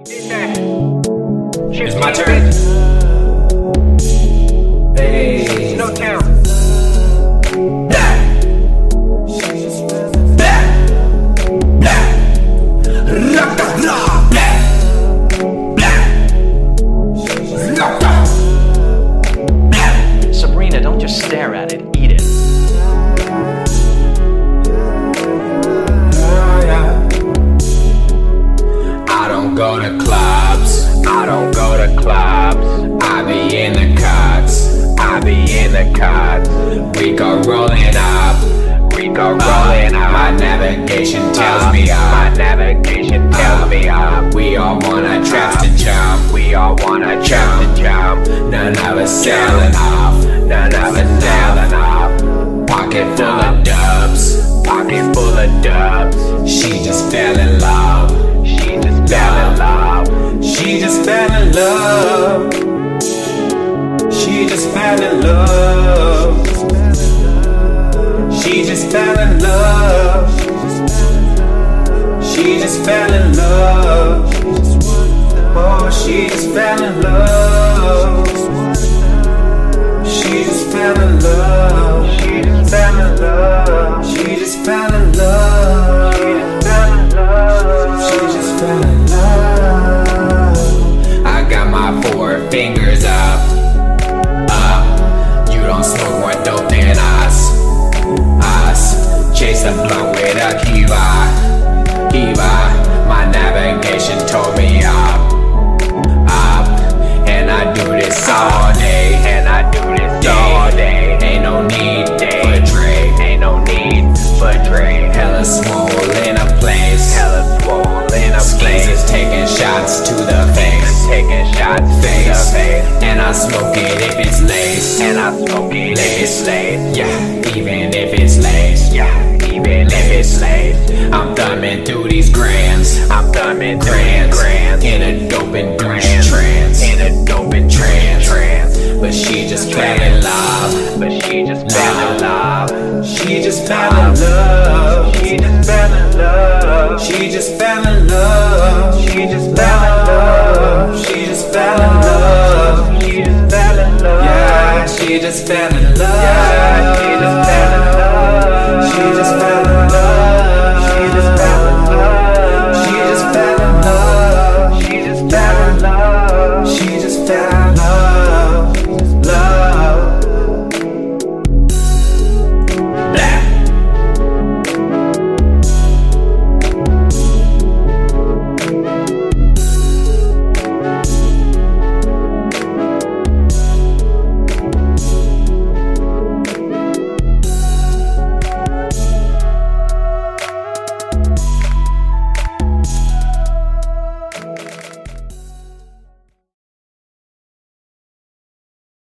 It's my turn. Hey, no town. Sabrina, don't just stare at it, eat it. I don't go to clubs. I don't go to clubs. I be in the cuts. I be in the cuts. We go rolling up. We go rolling up. My navigation tells me up. My navigation tells me up. We all wanna trap to jump. We all wanna trap to jump. None of us sailing off. None of us sailing off. Pocket full of dubs. Pocket full of dubs. She just fell in love. She just fell in love. She just fell in love. She just fell in love. She just fell in love. She just fell in love. Oh, she just fell in love. She just fell in love. She just fell in love. She just fell in love. She just fell in love. I got my 4 fingers up. You don't smoke more dope than us. Chase the blunt with a kiva. My navigation told me up. And I do this all day. And I do this all day. Ain't no need for Dre. Ain't no need for Dre. Hella swole in a place. Hella swole in a place. Is taking shots to the face. Taking shots to the face. And I smoke it if it's laced. And I smoke it if it's laced. Yeah, even if it's laced. Yeah, even if it's laced. I'm thumbing through these grands. I'm thumbing through these grands. In a dope and douche trance. In a dope and trance. But she just fell in love. But she just fell in love. She just fell in love. She just fell in love. She just fell in love. She just fell in love. She just fell in love. She just fell in love. Yeah, she just fell in love. Yeah, she just fell in love. She just fell in love.